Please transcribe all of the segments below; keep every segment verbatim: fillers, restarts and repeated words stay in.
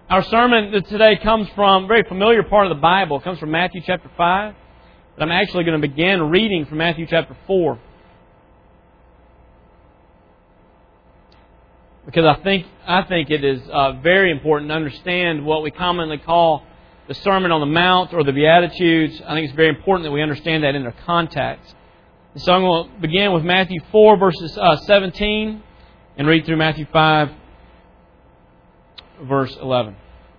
Our sermon today comes from a very familiar part of the Bible. It comes from Matthew chapter five. But I'm actually going to begin reading from Matthew chapter four. Because I think I think it is uh, very important to understand what we commonly call the Sermon on the Mount or the Beatitudes. I think it's very important that we understand that in their context. And so I'm going to begin with Matthew four, verses uh, seventeen, and read through Matthew five, verse eleven.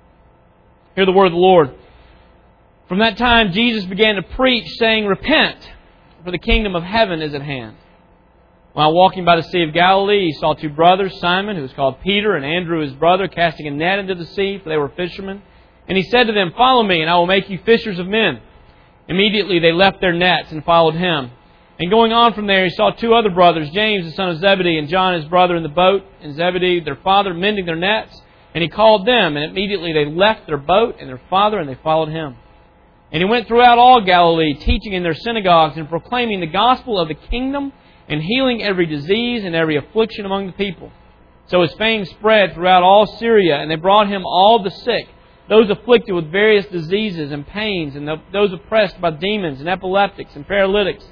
Hear the word of the Lord. From that time Jesus began to preach, saying, "Repent, for the kingdom of heaven is at hand." While walking by the Sea of Galilee, He saw two brothers, Simon, who was called Peter, and Andrew his brother, casting a net into the sea, for they were fishermen. And He said to them, "Follow me, and I will make you fishers of men." Immediately they left their nets and followed Him. And going on from there, He saw two other brothers, James the son of Zebedee, and John his brother, in the boat, and Zebedee their father mending their nets. And He called them, and immediately they left their boat and their father, and they followed Him. And He went throughout all Galilee, teaching in their synagogues and proclaiming the gospel of the kingdom, and healing every disease and every affliction among the people. So His fame spread throughout all Syria, and they brought Him all the sick, those afflicted with various diseases and pains, and those oppressed by demons and epileptics and paralytics.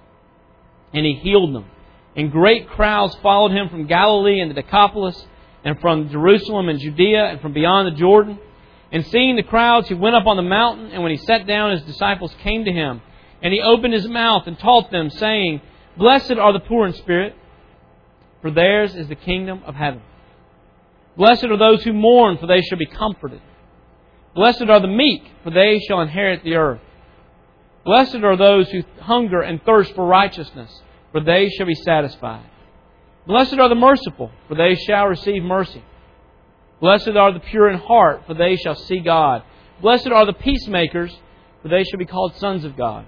And He healed them. And great crowds followed Him from Galilee and the Decapolis, and from Jerusalem and Judea, and from beyond the Jordan. And seeing the crowds, He went up on the mountain, and when He sat down, His disciples came to Him. And He opened His mouth and taught them, saying, "Blessed are the poor in spirit, for theirs is the kingdom of heaven. Blessed are those who mourn, for they shall be comforted. Blessed are the meek, for they shall inherit the earth. Blessed are those who hunger and thirst for righteousness, for they shall be satisfied. Blessed are the merciful, for they shall receive mercy. Blessed are the pure in heart, for they shall see God. Blessed are the peacemakers, for they shall be called sons of God.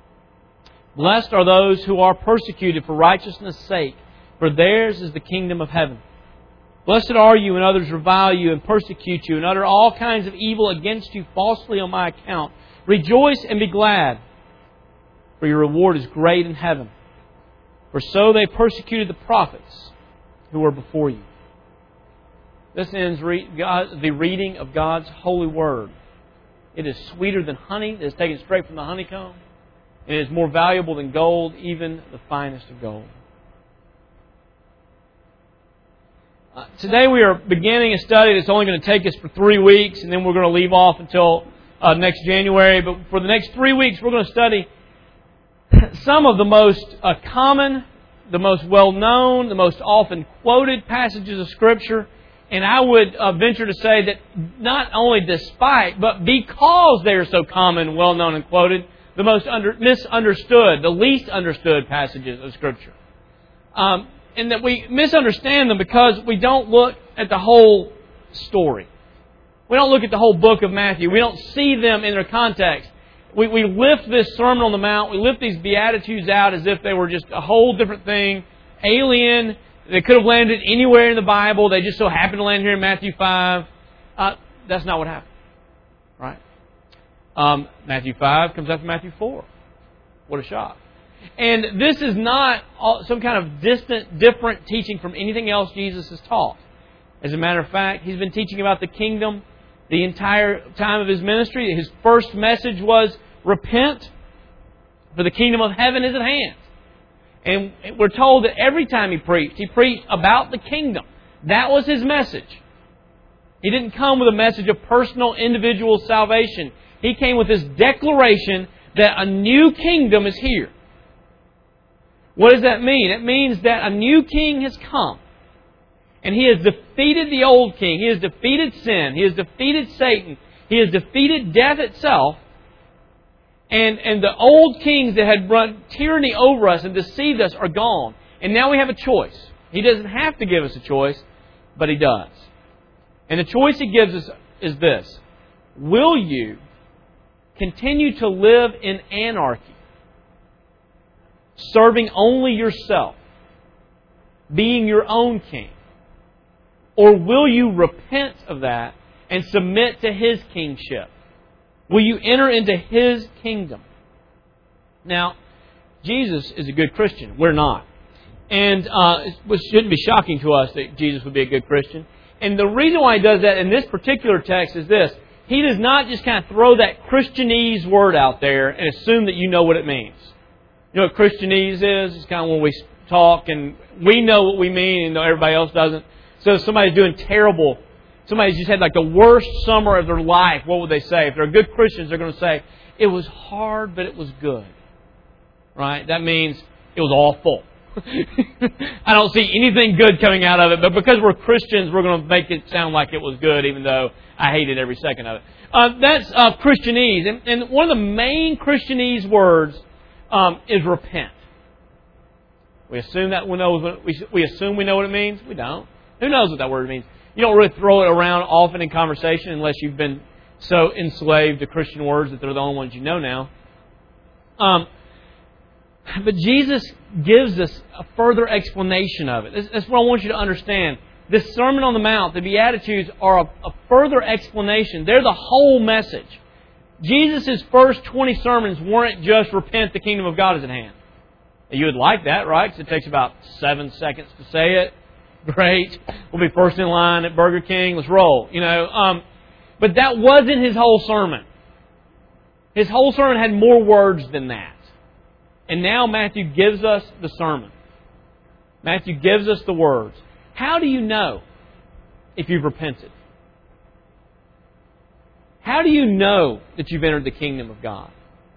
Blessed are those who are persecuted for righteousness' sake, for theirs is the kingdom of heaven. Blessed are you when others revile you and persecute you and utter all kinds of evil against you falsely on my account. Rejoice and be glad, for your reward is great in heaven. For so they persecuted the prophets who were before you." This ends re- God, the reading of God's holy word. It is sweeter than honey that is taken straight from the honeycomb. And it is more valuable than gold, even the finest of gold. Uh, today we are beginning a study that's only going to take us for three weeks, and then we're going to leave off until uh, next January. But for the next three weeks, we're going to study some of the most uh, common, the most well-known, the most often quoted passages of Scripture. And I would uh, venture to say that not only despite, but because they are so common, well-known, and quoted, the most under, misunderstood, the least understood passages of Scripture. Um, and that we misunderstand them because we don't look at the whole story. We don't look at the whole book of Matthew. We don't see them in their context. We, we lift this Sermon on the Mount, we lift these Beatitudes out as if they were just a whole different thing, alien. They could have landed anywhere in the Bible. They just so happened to land here in Matthew five. Uh, that's not what happened. Right? Um, Matthew five comes after Matthew four. What a shock. And this is not some kind of distant, different teaching from anything else Jesus has taught. As a matter of fact, He's been teaching about the kingdom the entire time of His ministry. His first message was, "Repent, for the kingdom of heaven is at hand." And we're told that every time He preached, He preached about the kingdom. That was His message. He didn't come with a message of personal, individual salvation. He came with this declaration that a new kingdom is here. What does that mean? It means that a new king has come. And He has defeated the old king. He has defeated sin. He has defeated Satan. He has defeated death itself. And, and the old kings that had run tyranny over us and deceived us are gone. And now we have a choice. He doesn't have to give us a choice, but He does. And the choice He gives us is this. Will you continue to live in anarchy, serving only yourself, being your own king? Or will you repent of that and submit to His kingship? Will you enter into His kingdom? Now, Jesus is a good Christian. We're not. And uh, it shouldn't be shocking to us that Jesus would be a good Christian. And the reason why he does that in this particular text is this. He does not just kind of throw that Christianese word out there and assume that you know what it means. You know what Christianese is? It's kind of when we talk and we know what we mean and everybody else doesn't. So if somebody's doing terrible, somebody's just had like the worst summer of their life, what would they say? If they're good Christians, they're going to say, it was hard, but it was good. Right? That means it was awful. I don't see anything good coming out of it, but because we're Christians, we're going to make it sound like it was good, even though I hated every second of it. Uh, that's uh, Christianese. And, and one of the main Christianese words um, is repent. We assume that we know what, we, we assume we know what it means. We don't. Who knows what that word means? You don't really throw it around often in conversation unless you've been so enslaved to Christian words that they're the only ones you know now. Um, but Jesus gives us a further explanation of it. That's what I want you to understand. This Sermon on the Mount, the Beatitudes, are a, a further explanation. They're the whole message. Jesus' first twenty sermons weren't just repent, the kingdom of God is at hand. You would like that, right? Because it takes about seven seconds to say it. Great. We'll be first in line at Burger King. Let's roll. You know, um, but that wasn't His whole sermon. His whole sermon had more words than that. And now Matthew gives us the sermon. Matthew gives us the words. How do you know if you've repented? How do you know that you've entered the kingdom of God?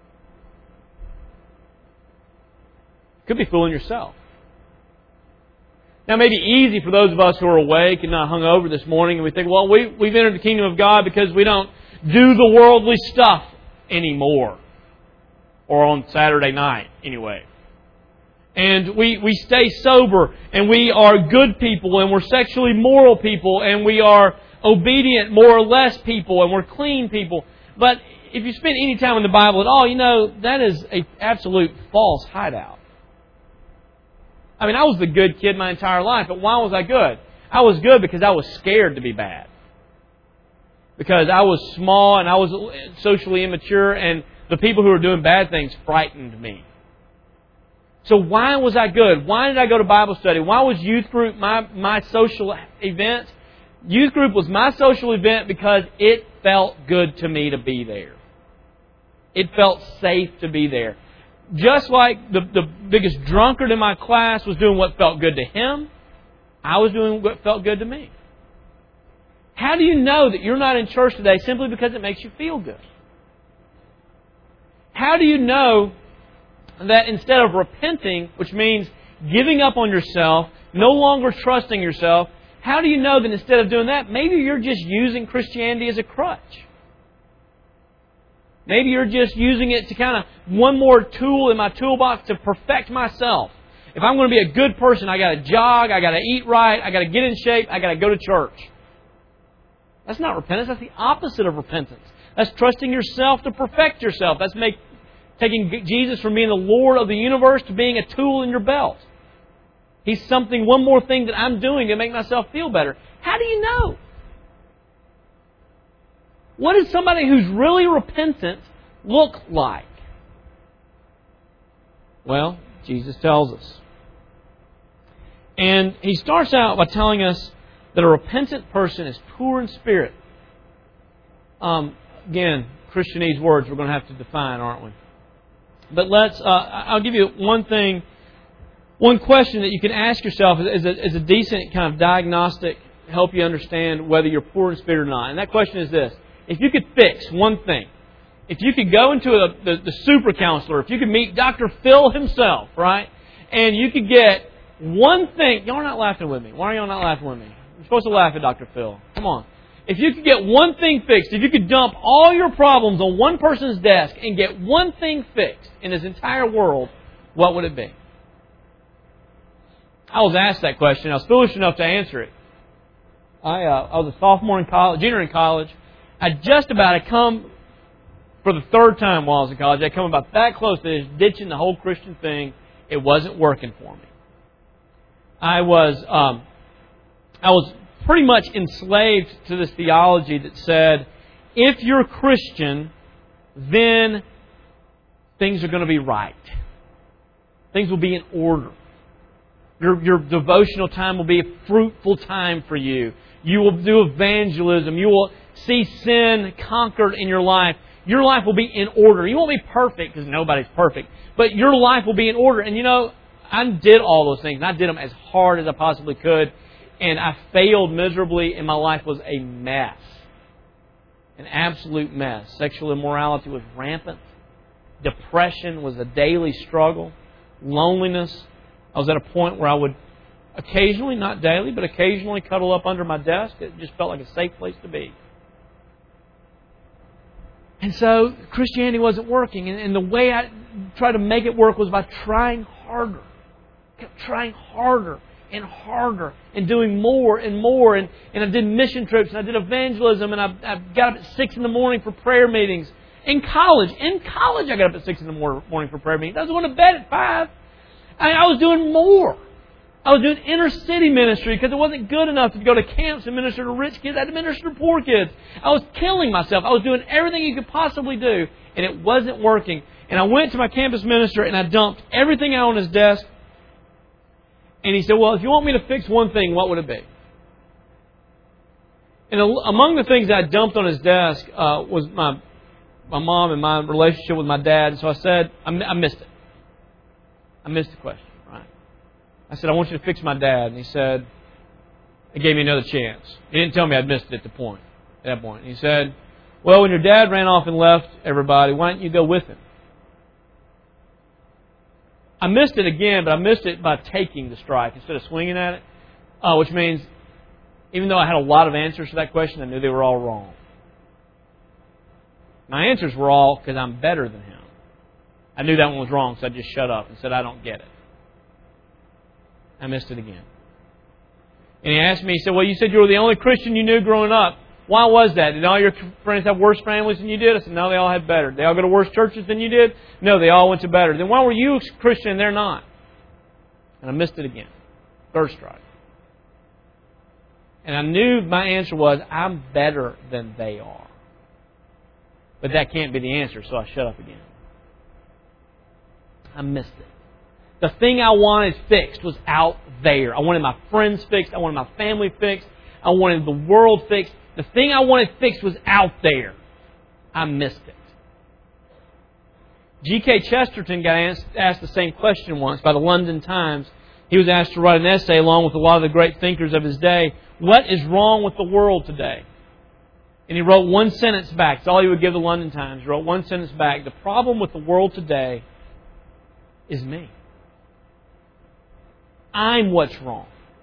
Could be fooling yourself. Now, it may be easy for those of us who are awake and not hungover this morning, and we think, well, we, we've entered the kingdom of God because we don't do the worldly stuff anymore. Or on Saturday night, anyway. And we, we stay sober, and we are good people, and we're sexually moral people, and we are obedient, more or less people, and we're clean people. But if you spend any time in the Bible at all, you know that is an absolute false hideout. I mean, I was the good kid my entire life, but why was I good? I was good because I was scared to be bad. Because I was small, and I was socially immature, and the people who were doing bad things frightened me. So why was I good? Why did I go to Bible study? Why was youth group my, my social event? Youth group was my social event because it felt good to me to be there. It felt safe to be there. Just like the, the biggest drunkard in my class was doing what felt good to him, I was doing what felt good to me. How do you know that you're not in church today simply because it makes you feel good? How do you know that instead of repenting, which means giving up on yourself, no longer trusting yourself, how do you know that instead of doing that, maybe you're just using Christianity as a crutch? Maybe you're just using it to kind of one more tool in my toolbox to perfect myself. If I'm going to be a good person, I got to jog, I got to eat right, I got to get in shape, I got to go to church. That's not repentance. That's the opposite of repentance. That's trusting yourself to perfect yourself. That's make, taking Jesus from being the Lord of the universe to being a tool in your belt. He's something, one more thing that I'm doing to make myself feel better. How do you know? What does somebody who's really repentant look like? Well, Jesus tells us. And He starts out by telling us that a repentant person is poor in spirit. Um, again, Christianese words we're going to have to define, aren't we? But let's, uh, I'll give you one thing, one question that you can ask yourself as a, as a decent kind of diagnostic, help you understand whether you're poor in spirit or not. And that question is this. If you could fix one thing, if you could go into a, the, the super counselor, if you could meet Doctor Phil himself, right? And you could get one thing. Y'all are not laughing with me. Why are y'all not laughing with me? You're supposed to laugh at Doctor Phil. Come on. If you could get one thing fixed, if you could dump all your problems on one person's desk and get one thing fixed in his entire world, what would it be? I was asked that question. I was foolish enough to answer it. I, uh, I was a sophomore in college, junior in college. I just about had come, for the third time while I was in college, I come about that close to just ditching the whole Christian thing. It wasn't working for me. I was, um, I was pretty much enslaved to this theology that said, if you're Christian, then things are going to be right. Things will be in order. Your, your devotional time will be a fruitful time for you. You will do evangelism. You will see sin conquered in your life. Your life will be in order. You won't be perfect because nobody's perfect. But your life will be in order. And you know, I did all those things. And I did them as hard as I possibly could. And I failed miserably and my life was a mess. An absolute mess. Sexual immorality was rampant. Depression was a daily struggle. Loneliness. I was at a point where I would occasionally, not daily, but occasionally cuddle up under my desk. It just felt like a safe place to be. And so Christianity wasn't working. And, and the way I tried to make it work was by trying harder. I kept trying harder and harder and doing more and more. And, and I did mission trips and I did evangelism and I, I got up at six in the morning for prayer meetings. In college, in college I got up at six in the morning for prayer meetings. I was going to bed at five. I, I was doing more. I was doing inner city ministry because it wasn't good enough to go to camps and minister to rich kids. I had to minister to poor kids. I was killing myself. I was doing everything you could possibly do, and it wasn't working. And I went to my campus minister and I dumped everything out on his desk. And he said, well, if you want me to fix one thing, what would it be? And among the things I dumped on his desk uh, was my my mom and my relationship with my dad. And so I said, I, I missed it. I missed the question. I said, I want you to fix my dad. And he said, he gave me another chance. He didn't tell me I'd missed it at the point, at that point. And he said, well, when your dad ran off and left everybody, why didn't you go with him? I missed it again, but I missed it by taking the strike instead of swinging at it. Uh, which means, even though I had a lot of answers to that question, I knew they were all wrong. My answers were all because I'm better than him. I knew that one was wrong, so I just shut up and said, I don't get it. I missed it again. And he asked me, he said, well, you said you were the only Christian you knew growing up. Why was that? Did all your friends have worse families than you did? I said, no, they all had better. Did they all go to worse churches than you did? No, they all went to better. Then why were you a Christian and they're not? And I missed it again. Third strike. And I knew my answer was, I'm better than they are. But that can't be the answer, so I shut up again. I missed it. The thing I wanted fixed was out there. I wanted my friends fixed. I wanted my family fixed. I wanted the world fixed. The thing I wanted fixed was out there. I missed it. G K Chesterton got asked, asked the same question once by the London Times. He was asked to write an essay along with a lot of the great thinkers of his day. What is wrong with the world today? And he wrote one sentence back. That's all he would give the London Times. He wrote one sentence back. The problem with the world today is me. I'm what's wrong.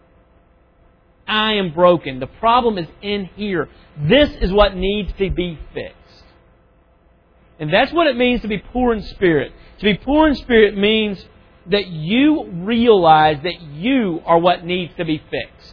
I am broken. The problem is in here. This is what needs to be fixed. And that's what it means to be poor in spirit. To be poor in spirit means that you realize that you are what needs to be fixed.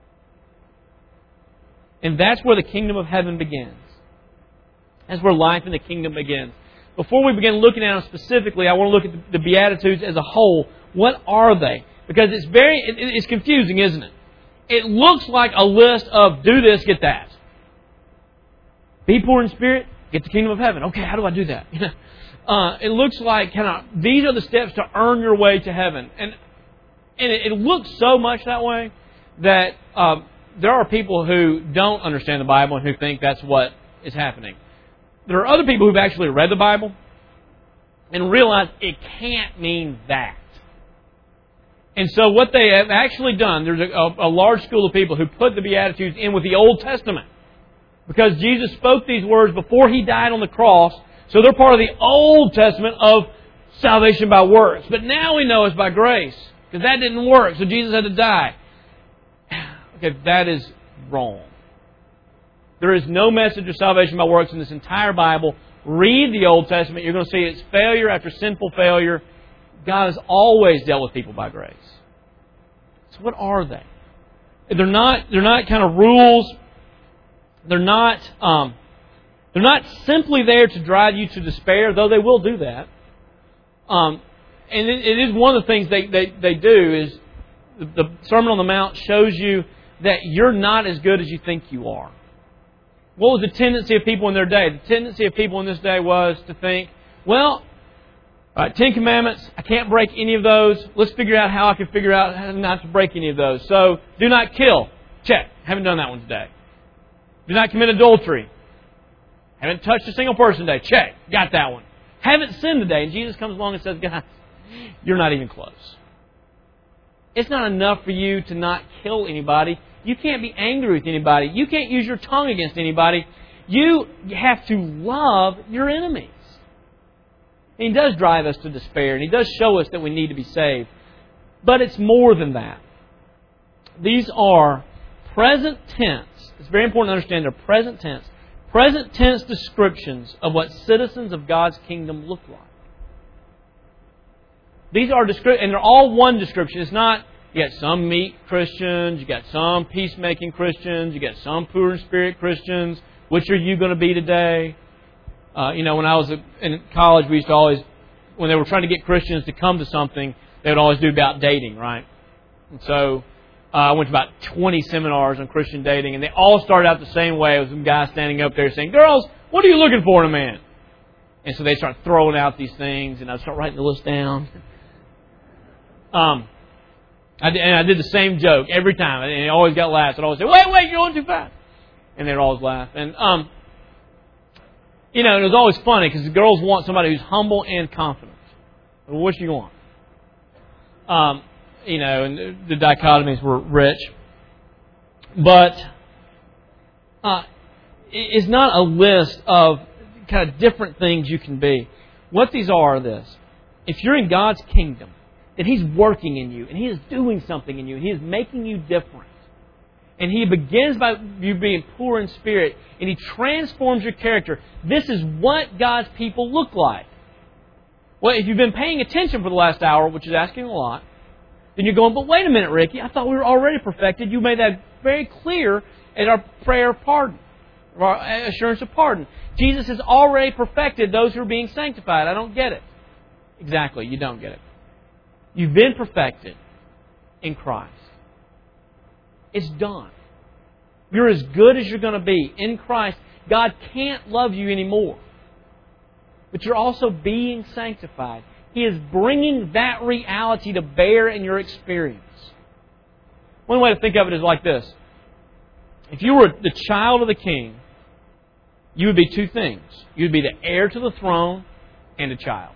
And that's where the kingdom of heaven begins. That's where life in the kingdom begins. Before we begin looking at them specifically, I want to look at the Beatitudes as a whole. What are they? Because it's very, it, it's confusing, isn't it? It looks like a list of do this, get that. Be poor in spirit, get the kingdom of heaven. Okay, how do I do that? uh, it looks like kind of these are the steps to earn your way to heaven, and and it, it looks so much that way that uh, there are people who don't understand the Bible and who think that's what is happening. There are other people who've actually read the Bible and realize it can't mean that. And so what they have actually done, there's a, a, a large school of people who put the Beatitudes in with the Old Testament. Because Jesus spoke these words before He died on the cross. So they're part of the Old Testament of salvation by works. But now we know it's by grace. Because that didn't work. So Jesus had to die. Okay, that is wrong. There is no message of salvation by works in this entire Bible. Read the Old Testament. You're going to see it's failure after sinful failure. God has always dealt with people by grace. So what are they? They're not. They're not kind of rules. They're not. Um, they're not simply there to drive you to despair, though they will do that. Um, and it, it is one of the things they, they, they do is the, the Sermon on the Mount shows you that you're not as good as you think you are. What was the tendency of people in their day? The tendency of people in this day was to think, well, all right, Ten Commandments, I can't break any of those. Let's figure out how I can figure out how not to break any of those. So, do not kill. Check. Haven't done that one today. Do not commit adultery. Haven't touched a single person today. Check. Got that one. Haven't sinned today. And Jesus comes along and says, guys, you're not even close. It's not enough for you to not kill anybody. You can't be angry with anybody. You can't use your tongue against anybody. You have to love your enemies. And He does drive us to despair, and He does show us that we need to be saved. But it's more than that. These are present tense. It's very important to understand they're present tense. Present tense descriptions of what citizens of God's kingdom look like. These are descri- and they're all one description. It's not, you got some meek Christians, you got some peacemaking Christians, you got some poor in spirit Christians. Which are you going to be today? Uh, you know, when I was in college, we used to always, when they were trying to get Christians to come to something, they would always do about dating, right? And so uh, I went to about twenty seminars on Christian dating, and they all started out the same way. It was some guy standing up there saying, girls, what are you looking for in a man? And so they start throwing out these things, and I start writing the list down. Um, I did, and I did the same joke every time, and it always got laughs. I'd always say, wait, wait, you're going too fast. And they'd always laugh. And, um, you know, it was always funny because the girls want somebody who's humble and confident. Well, what do you want? Um, you know, and the dichotomies were rich. But uh, it's not a list of kind of different things you can be. What these are are this. If you're in God's kingdom, and He's working in you, and He is doing something in you, and He is making you different. And He begins by you being poor in spirit, and He transforms your character. This is what God's people look like. Well, if you've been paying attention for the last hour, which is asking a lot, then you're going, but wait a minute, Ricky, I thought we were already perfected. You made that very clear in our prayer of pardon, our assurance of pardon. Jesus has already perfected those who are being sanctified. I don't get it. Exactly, you don't get it. You've been perfected in Christ. It's done. You're as good as you're going to be in Christ. God can't love you anymore. But you're also being sanctified. He is bringing that reality to bear in your experience. One way to think of it is like this. If you were the child of the King, you would be two things. You would be the heir to the throne and a child.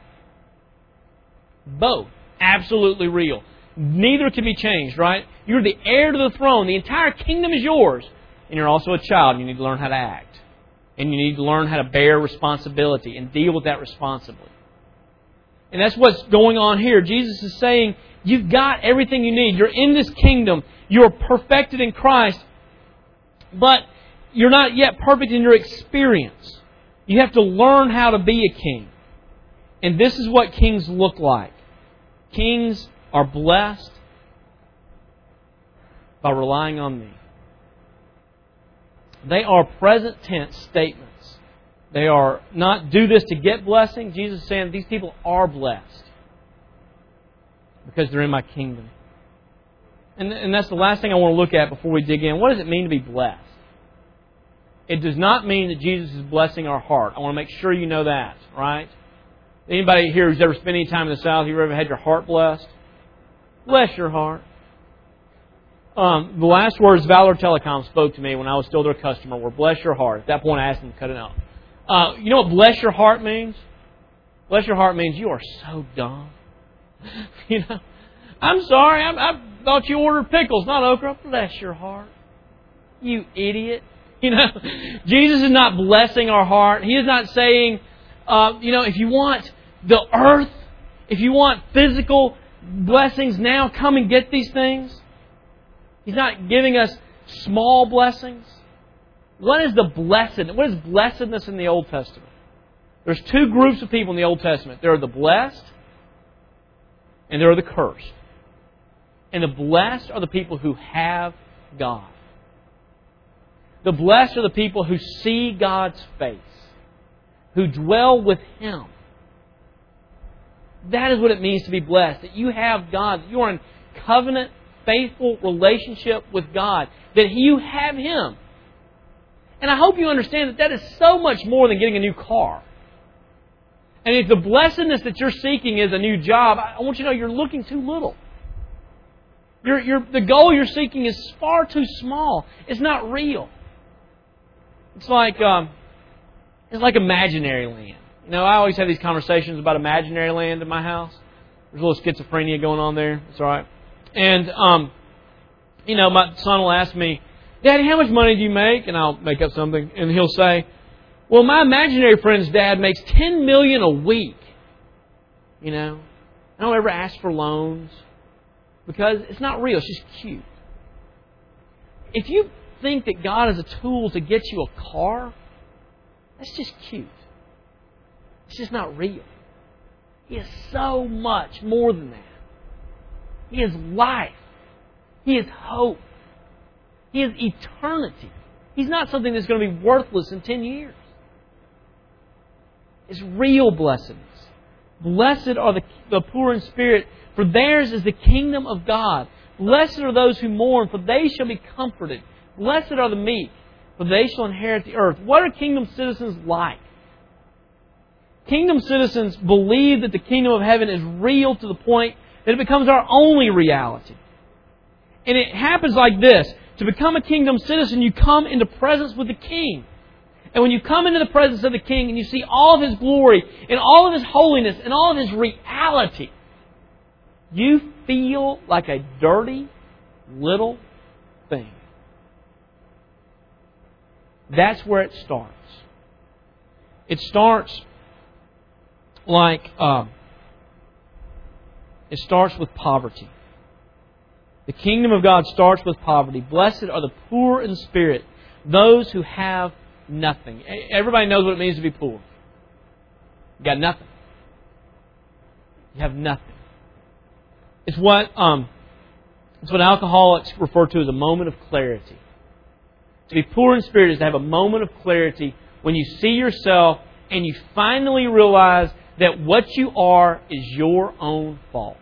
Both. Absolutely real. Neither can be changed, right? You're the heir to the throne. The entire kingdom is yours. And you're also a child. You need to learn how to act. And you need to learn how to bear responsibility and deal with that responsibly. And that's what's going on here. Jesus is saying, you've got everything you need. You're in this kingdom. You're perfected in Christ. But you're not yet perfect in your experience. You have to learn how to be a king. And this is what kings look like. Kings are blessed by relying on me. They are present tense statements. They are not do this to get blessing. Jesus is saying these people are blessed because they're in my kingdom. And, and that's the last thing I want to look at before we dig in. What does it mean to be blessed? It does not mean that Jesus is blessing our heart. I want to make sure you know that, right? Anybody here who's ever spent any time in the South, you ever had your heart blessed? Bless your heart. Um, the last words Valor Telecom spoke to me when I was still their customer were, bless your heart. At that point, I asked them to cut it out. Uh, you know what bless your heart means? Bless your heart means you are so dumb. You know, I'm sorry, I, I thought you ordered pickles, not okra. Bless your heart. You idiot. You know, Jesus is not blessing our heart. He is not saying, uh, you know, if you want the earth, if you want physical blessings now, come and get these things. He's not giving us small blessings. What is the blessed? What is blessedness in the Old Testament? There's two groups of people in the Old Testament. There are the blessed and there are the cursed. And the blessed are the people who have God. The blessed are the people who see God's face, who dwell with Him. That is what it means to be blessed. That you have God. That you are in covenant, faithful relationship with God. That you have Him. And I hope you understand that that is so much more than getting a new car. And if the blessedness that you're seeking is a new job, I want you to know you're looking too little. You're, you're, the goal you're seeking is far too small. It's not real. It's like um, it's like imaginary land. You know, I always have these conversations about imaginary land in my house. There's a little schizophrenia going on there. It's all right. And, um, you know, my son will ask me, Daddy, how much money do you make? And I'll make up something. And he'll say, well, my imaginary friend's dad makes ten million dollars a week. You know, I don't ever ask for loans. Because it's not real. It's just cute. If you think that God is a tool to get you a car, that's just cute. It's just not real. He is so much more than that. He is life. He is hope. He is eternity. He's not something that's going to be worthless in ten years. It's real blessedness. Blessed are the, the poor in spirit, for theirs is the kingdom of God. Blessed are those who mourn, for they shall be comforted. Blessed are the meek, for they shall inherit the earth. What are kingdom citizens like? Kingdom citizens believe that the kingdom of heaven is real to the point that it becomes our only reality. And it happens like this. To become a kingdom citizen, you come into presence with the King. And when you come into the presence of the King and you see all of His glory and all of His holiness and all of His reality, you feel like a dirty little thing. That's where it starts. It starts like, uh, it starts with poverty. The kingdom of God starts with poverty. Blessed are the poor in spirit, those who have nothing. Everybody knows what it means to be poor. You got nothing. You have nothing. It's what um, it's what alcoholics refer to as a moment of clarity. To be poor in spirit is to have a moment of clarity when you see yourself and you finally realize that what you are is your own fault.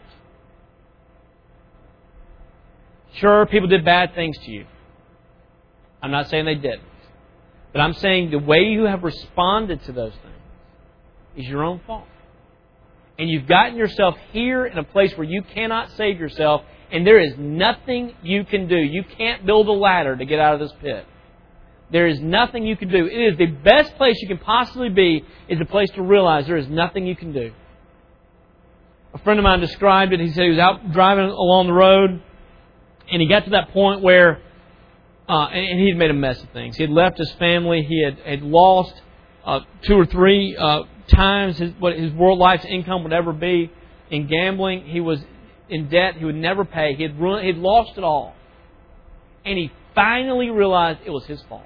Sure, people did bad things to you. I'm not saying they didn't. But I'm saying the way you have responded to those things is your own fault. And you've gotten yourself here in a place where you cannot save yourself, and there is nothing you can do. You can't build a ladder to get out of this pit. There is nothing you can do. It is the best place you can possibly be, is a place to realize there is nothing you can do. A friend of mine described it. He said he was out driving along the road, and he got to that point where Uh, and, and he had made a mess of things. He had left his family. He had, had lost uh, two or three uh, times his, what his world life's income would ever be in gambling. He was in debt he would never pay. He had ruined, he had lost it all. And he finally realized it was his fault.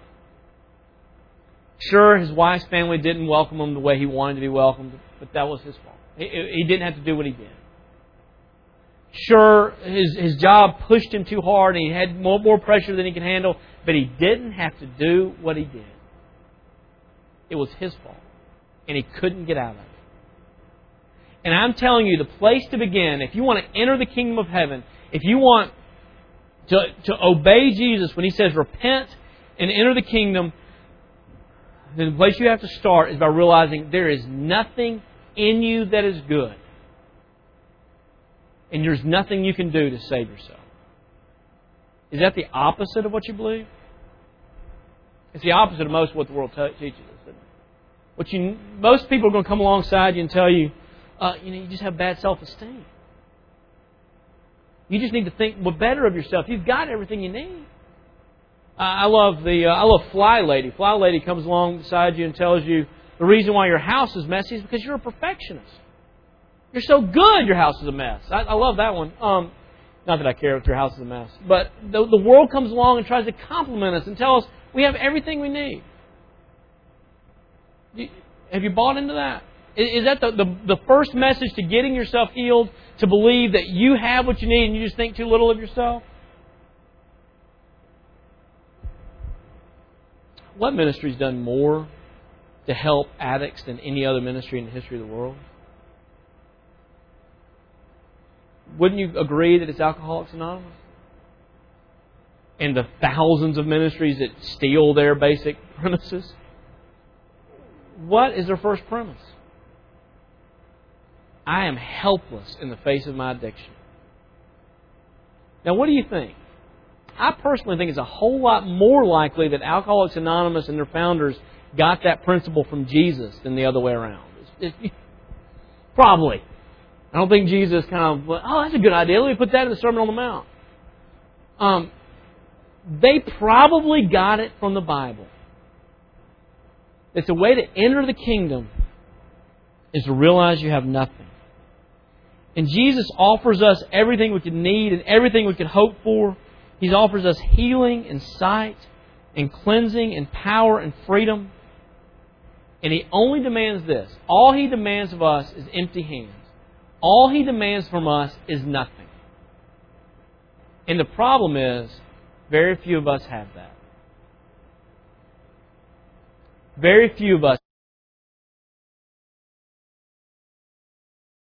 Sure, his wife's family didn't welcome him the way he wanted to be welcomed, but that was his fault. He, he didn't have to do what he did. Sure, his, his job pushed him too hard and he had more, more pressure than he could handle, but he didn't have to do what he did. It was his fault. And he couldn't get out of it. And I'm telling you, the place to begin, if you want to enter the kingdom of heaven, if you want to, to obey Jesus when He says repent and enter the kingdom, then the place you have to start is by realizing there is nothing in you that is good. And there's nothing you can do to save yourself. Is that the opposite of what you believe? It's the opposite of most of what the world te- teaches us, isn't it? What you, most people are going to come alongside you and tell you, uh, you know, you just have bad self-esteem. You just need to think well, better of yourself. You've got everything you need. Uh, I love the uh, I love Fly Lady. Fly Lady comes alongside you and tells you the reason why your house is messy is because you're a perfectionist. You're so good, your house is a mess. I, I love that one. Um, not that I care if your house is a mess. But the, the world comes along and tries to compliment us and tell us we have everything we need. You, have you bought into that? Is, is that the, the, the first message to getting yourself healed? To believe that you have what you need and you just think too little of yourself? What ministry's done more to help addicts than any other ministry in the history of the world? Wouldn't you agree that it's Alcoholics Anonymous? And the thousands of ministries that steal their basic premises? What is their first premise? I am helpless in the face of my addiction. Now, what do you think? I personally think it's a whole lot more likely that Alcoholics Anonymous and their founders got that principle from Jesus than the other way around. It's, it's, probably. I don't think Jesus kind of, oh, that's a good idea. Let me put that in the Sermon on the Mount. Um, they probably got it from the Bible. It's a way to enter the kingdom is to realize you have nothing. And Jesus offers us everything we could need and everything we could hope for. He offers us healing and sight and cleansing and power and freedom. And He only demands this. All He demands of us is empty hands. All He demands from us is nothing. And the problem is, very few of us have that. Very few of us